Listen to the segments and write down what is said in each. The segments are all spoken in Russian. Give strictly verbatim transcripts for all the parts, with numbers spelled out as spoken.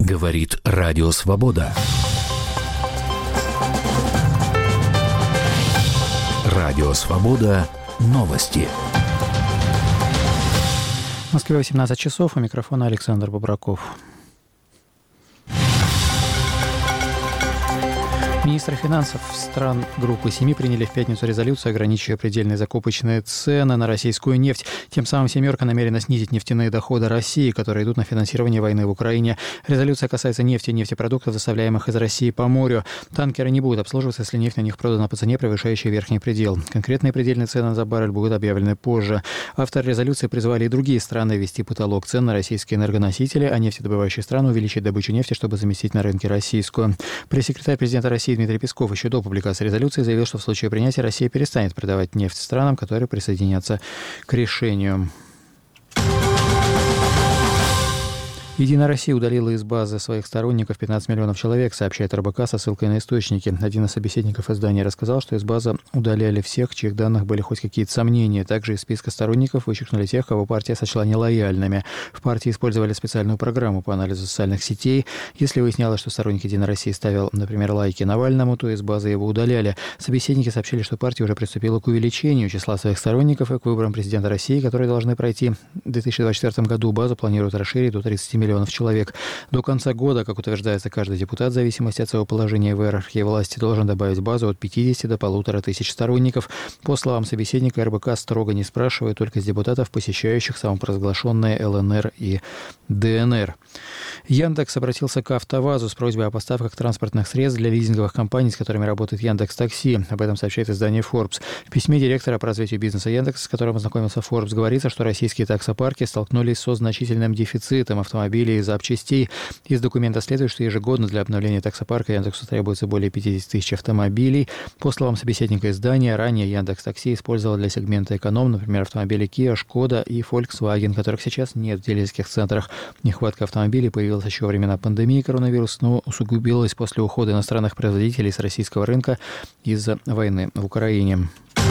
Говорит Радио Свобода. Радио Свобода. Новости. В Москве восемнадцать часов. У микрофона Александр Бобраков. Министры финансов стран Группы семи приняли в пятницу резолюцию, ограничивая предельные закупочные цены на российскую нефть. Тем самым «семерка» намерена снизить нефтяные доходы России, которые идут на финансирование войны в Украине. Резолюция касается нефти и нефтепродуктов, доставляемых из России по морю. Танкеры не будут обслуживаться, если нефть на них продана по цене, превышающей верхний предел. Конкретные предельные цены за баррель будут объявлены позже. Авторы резолюции призвали и другие страны ввести потолок цен на российские энергоносители, а нефтедобывающие страны увеличить добычу нефти, чтобы заместить на рынке российскую. Пресс-секретарь президента России Дмитрий Песков еще до публикации резолюции заявил, что в случае принятия Россия перестанет продавать нефть странам, которые присоединятся к решению. «Единая Россия» удалила из базы своих сторонников пятнадцать миллионов человек, сообщает эр бэ ка со ссылкой на источники. Один из собеседников издания рассказал, что из базы удаляли всех, чьих данных были хоть какие-то сомнения. Также из списка сторонников вычеркнули тех, кого партия сочла нелояльными. В партии использовали специальную программу по анализу социальных сетей. Если выяснялось, что сторонник «Единой России» ставил, например, лайки Навальному, то из базы его удаляли. Собеседники сообщили, что партия уже приступила к увеличению числа своих сторонников и к выборам президента России, которые должны пройти в две тысячи двадцать четвёртом году. Базу планируют расширить до тридцати миллионов человек. До конца года, как утверждается, каждый депутат, в зависимости от своего положения в иерархии власти, должен добавить в базу от пятидесяти до полутора тысяч сторонников. По словам собеседника, эр бэ ка строго не спрашивает только из депутатов, посещающих самопровозглашенные эл эн эр и дэ эн эр. Яндекс обратился к АвтоВАЗу с просьбой о поставках транспортных средств для лизинговых компаний, с которыми работает Яндекс.Такси. Об этом сообщает издание Forbes. В письме директора по развитию бизнеса Яндекса, с которым ознакомился Forbes, говорится, что российские таксопарки столкнулись со значительным дефицитом автомобилей и запчастей. Из документа следует, что ежегодно для обновления таксопарка Яндексу требуется более пятьдесят тысяч автомобилей. По словам собеседника издания, ранее Яндекс.Такси использовал для сегмента эконом, например, автомобили Kia, Skoda и Volkswagen, которых сейчас нет в дилерских центрах. Нехватка автомобилей появилась еще во времена пандемии коронавируса, но усугубилась после ухода иностранных производителей с российского рынка из-за войны в Украине.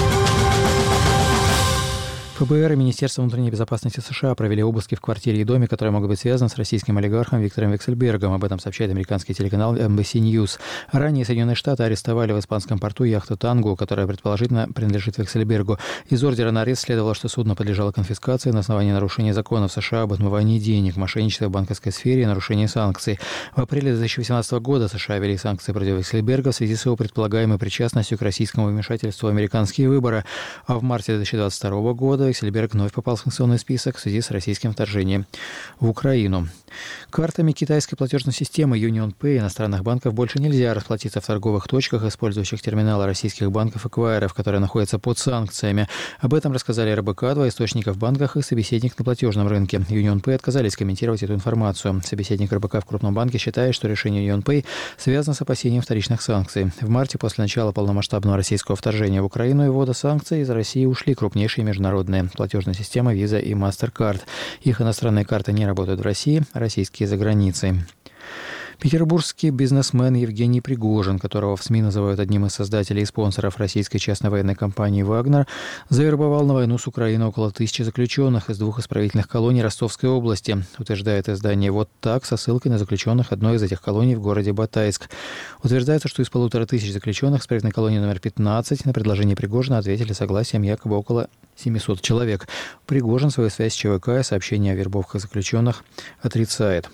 эф бэ эр и Министерство внутренней безопасности США провели обыски в квартире и доме, которые могут быть связаны с российским олигархом Виктором Вексельбергом. Об этом сообщает американский телеканал эн би си News. Ранее Соединенные Штаты арестовали в испанском порту яхту «Танго», которая предположительно принадлежит Вексельбергу. Из ордера на арест следовало, что судно подлежало конфискации на основании нарушения законов США об отмывании денег, мошенничестве в банковской сфере и нарушении санкций. В апреле две тысячи восемнадцатого года США ввели санкции против Вексельберга в связи с его предполагаемой причастностью к российскому вмешательству в американские выборы. А в марте две тысячи двадцать второго года Вексельберг вновь попал в санкционный список в связи с российским вторжением в Украину. Картами китайской платежной системы UnionPay иностранных банков больше нельзя расплатиться в торговых точках, использующих терминалы российских банков-эквайеров, которые находятся под санкциями. Об этом рассказали эр бэ ка, два источника в банках и собеседник на платежном рынке. UnionPay отказались комментировать эту информацию. Собеседник эр бэ ка в крупном банке считает, что решение UnionPay связано с опасением вторичных санкций. В марте, после начала полномасштабного российского вторжения в Украину и ввода санкций, из России ушли крупнейшие международные платежные системы Visa и MasterCard. Их иностранные карты не работают в России, российские за границей. Петербургский бизнесмен Евгений Пригожин, которого в СМИ называют одним из создателей и спонсоров российской частной военной компании «Вагнер», завербовал на войну с Украиной около тысячи заключенных из двух исправительных колоний Ростовской области, утверждает издание «Вот так» со ссылкой на заключенных одной из этих колоний в городе Батайск. Утверждается, что из полутора тысяч заключенных исправительной колонии номер пятнадцать на предложение Пригожина ответили согласием якобы около семисот человек. Пригожин свою связь с ЧВК и сообщение о вербовках заключенных отрицает.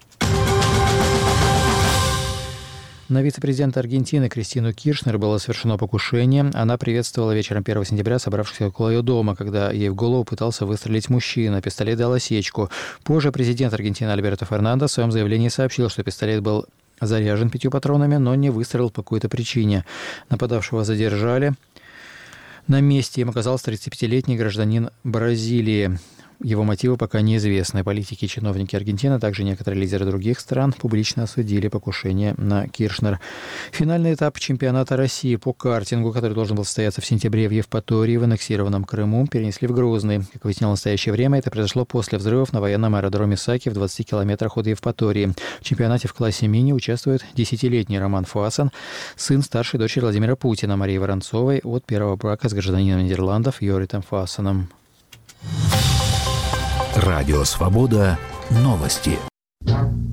На вице-президента Аргентины Кристину Киршнер было совершено покушение. Она приветствовала вечером первого сентября собравшихся около ее дома, когда ей в голову пытался выстрелить мужчина. Пистолет дал осечку. Позже президент Аргентины Альберто Фернандес в своем заявлении сообщил, что пистолет был заряжен пятью патронами, но не выстрелил по какой-то причине. Нападавшего задержали. На месте им оказался тридцатипятилетний гражданин Бразилии. Его мотивы пока неизвестны. Политики и чиновники Аргентины, а также некоторые лидеры других стран публично осудили покушение на Киршнер. Финальный этап чемпионата России по картингу, который должен был состояться в сентябре в Евпатории, в аннексированном Крыму, перенесли в Грозный. Как выяснилось в настоящее время, это произошло после взрывов на военном аэродроме Саки в двадцати километрах от Евпатории. В чемпионате в классе мини участвует десятилетний Роман Фасан, сын старшей дочери Владимира Путина Марии Воронцовой от первого брака с гражданином Нидерландов Йоритом Фасаном. Радио Свобода. Новости.